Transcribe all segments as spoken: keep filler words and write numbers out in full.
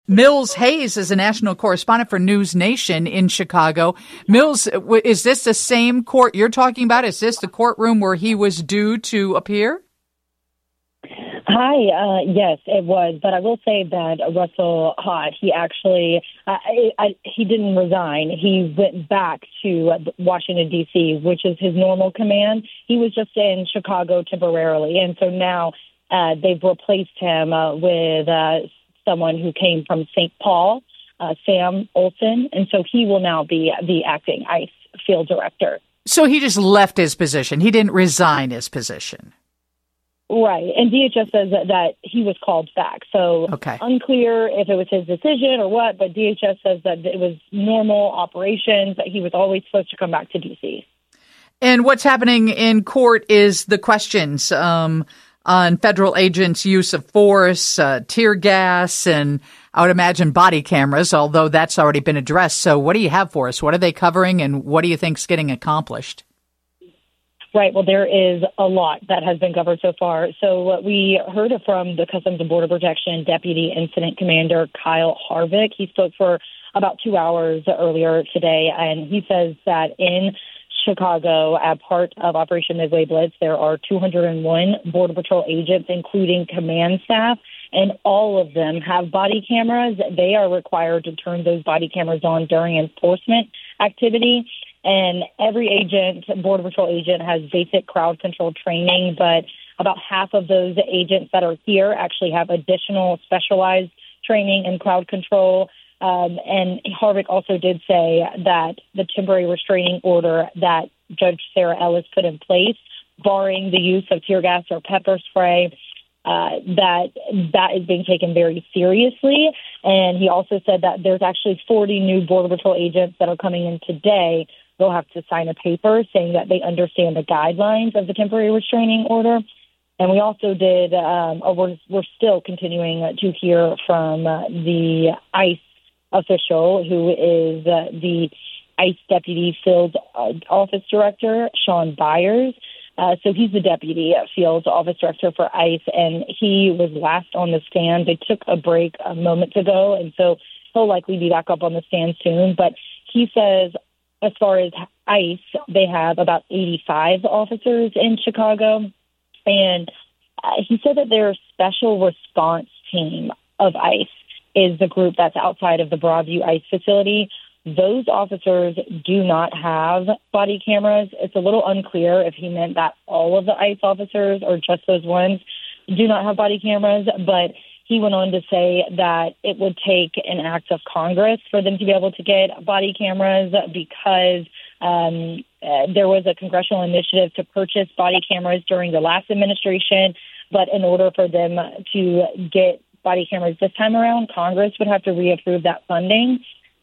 Mills Hayes is a national correspondent for News Nation in Chicago. Mills, is this the same court you're talking about? Is this the courtroom where he was due to appear? Hi, uh, yes, it was. But I will say that Russell Hott, he actually, uh, I, I, he didn't resign. He went back to Washington, D C, which is his normal command. He was just in Chicago temporarily. And so now uh, they've replaced him uh, with uh, someone who came from Saint Paul, uh, Sam Olson. And so he will now be the acting ICE field director. So he just left his position. He didn't resign his position. Right. And D H S says that, that he was called back. So okay. Unclear if it was his decision or what, but D H S says that it was normal operations, that he was always supposed to come back to D C. And what's happening in court is the questions um, on federal agents' use of force, uh, tear gas, and I would imagine body cameras, although that's already been addressed. So what do you have for us? What are they covering, and what do you think is getting accomplished? Right. Well, there is a lot that has been covered so far. So what we heard from the Customs and Border Protection Deputy Incident Commander Kyle Harvick. He spoke for about two hours earlier today, and he says that in Chicago, as part of Operation Midway Blitz, there are two hundred one Border Patrol agents, including command staff, and all of them have body cameras. They are required to turn those body cameras on during enforcement activity. And every agent, Border Patrol agent, has basic crowd control training, but about half of those agents that are here actually have additional specialized training in crowd control. Um, and Harvick also did say that the temporary restraining order that Judge Sarah Ellis put in place, barring the use of tear gas or pepper spray, uh, that that is being taken very seriously. And he also said that there's actually forty new Border Patrol agents that are coming in today. They'll have to sign a paper saying that they understand the guidelines of the temporary restraining order. And we also did, um, or we're, we're still continuing to hear from uh, the ICE official who is uh, the ICE Deputy Field uh, Office Director, Sean Byers. Uh, so he's the Deputy Field Office Director for ICE, and he was last on the stand. They took a break a moment ago, and so he'll likely be back up on the stand soon. But he says, as far as ICE, they have about eighty-five officers in Chicago. And uh, he said that their special response team of ICE is the group that's outside of the Broadview ICE facility. Those officers do not have body cameras. It's a little unclear if he meant that all of the ICE officers or just those ones do not have body cameras, but he went on to say that it would take an act of Congress for them to be able to get body cameras because um, uh, there was a congressional initiative to purchase body cameras during the last administration. But in order for them to get body cameras this time around, Congress would have to reapprove that funding.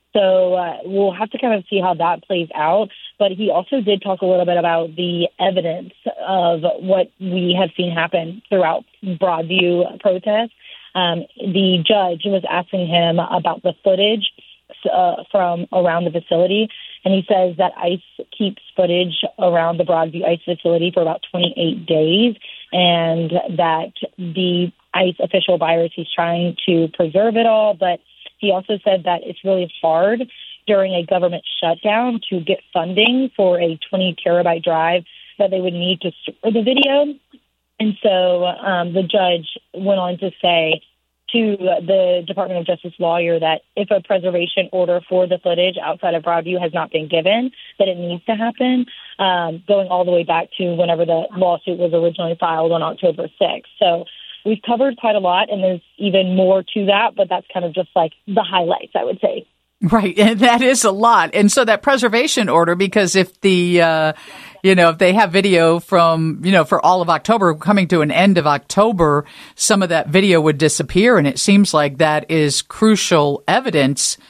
So uh, we'll have to kind of see how that plays out. But he also did talk a little bit about the evidence of what we have seen happen throughout Broadview protests. Um, the judge was asking him about the footage uh, from around the facility, and he says that ICE keeps footage around the Broadview ICE facility for about twenty-eight days, and that the ICE official Byers, he's trying to preserve it all, but he also said that it's really hard during a government shutdown to get funding for a twenty terabyte drive that they would need to store the video. And so um, the judge went on to say to the Department of Justice lawyer that if a preservation order for the footage outside of Broadview has not been given, that it needs to happen, um, going all the way back to whenever the lawsuit was originally filed on October sixth. So we've covered quite a lot, and there's even more to that, but that's kind of just like the highlights, I would say. Right. And that is a lot. And so that preservation order, because if the, uh, you know, if they have video from, you know, for all of October, coming to an end of October, some of that video would disappear. And it seems like that is crucial evidence,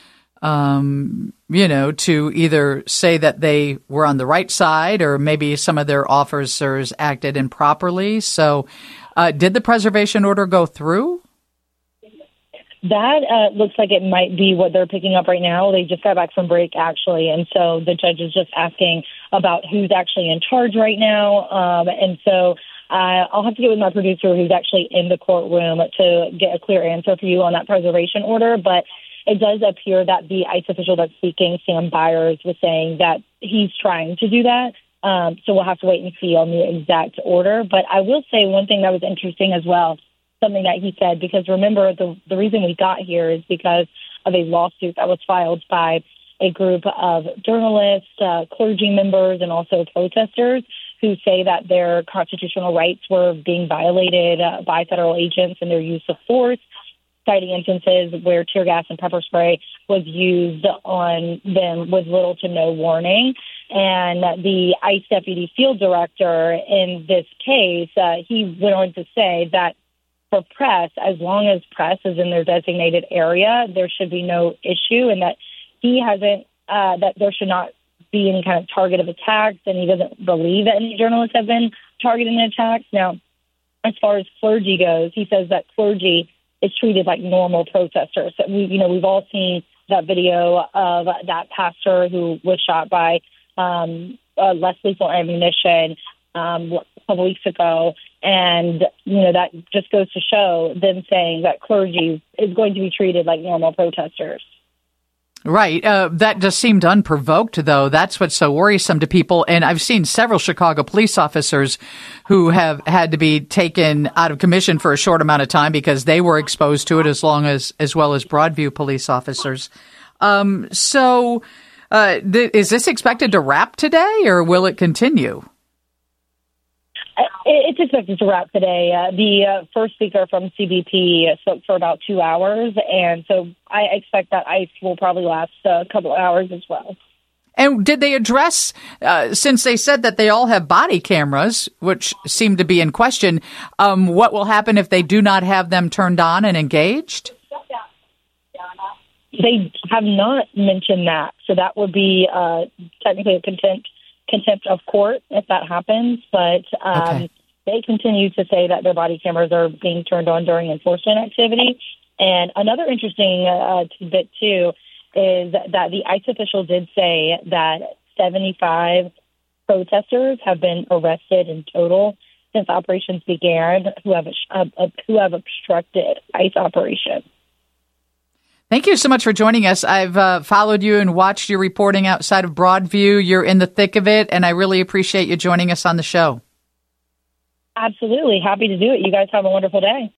um, you know, to either say that they were on the right side or maybe some of their officers acted improperly. So uh, did the preservation order go through? That uh, looks like it might be what they're picking up right now. They just got back from break, actually, and so the judge is just asking about who's actually in charge right now. Um, and so Uh, I'll have to get with my producer who's actually in the courtroom to get a clear answer for you on that preservation order. But it does appear that the ICE official that's speaking, Sam Byers, was saying that he's trying to do that. Um, so we'll have to wait and see on the exact order. But I will say one thing that was interesting as well, something that he said, because remember, the, the reason we got here is because of a lawsuit that was filed by a group of journalists, uh, clergy members, and also protesters who say that their constitutional rights were being violated uh, by federal agents and their use of force, citing instances where tear gas and pepper spray was used on them with little to no warning. And the ICE deputy field director in this case, uh, he went on to say that for press, as long as press is in their designated area, there should be no issue, and that he hasn't, uh, that there should not be any kind of target of attacks, and he doesn't believe that any journalists have been targeted in attacks. Now, as far as clergy goes, he says that clergy is treated like normal protesters. So we, you know, we've all seen that video of that pastor who was shot by um, uh, less lethal ammunition um, a couple weeks ago. And, you know, that just goes to show them saying that clergy is going to be treated like normal protesters. Right. Uh, that just seemed unprovoked, though. That's what's so worrisome to people. And I've seen several Chicago police officers who have had to be taken out of commission for a short amount of time because they were exposed to it, as long as, as well as Broadview police officers. Um, so, uh, th- is this expected to wrap today, or will it continue? It's expected to wrap today. Uh, the uh, first speaker from C B P spoke for about two hours, and so I expect that ICE will probably last a couple hours as well. And did they address, uh, since they said that they all have body cameras, which seem to be in question, um, what will happen if they do not have them turned on and engaged? They have not mentioned that, so that would be uh, technically a contempt contempt of court if that happens, but um, okay. They continue to say that their body cameras are being turned on during enforcement activity. And another interesting uh, tidbit, too, is that the ICE official did say that seventy-five protesters have been arrested in total since operations began who have uh, who have obstructed ICE operations. Thank you so much for joining us. I've uh, followed you and watched your reporting outside of Broadview. You're in the thick of it, and I really appreciate you joining us on the show. Absolutely. Happy to do it. You guys have a wonderful day.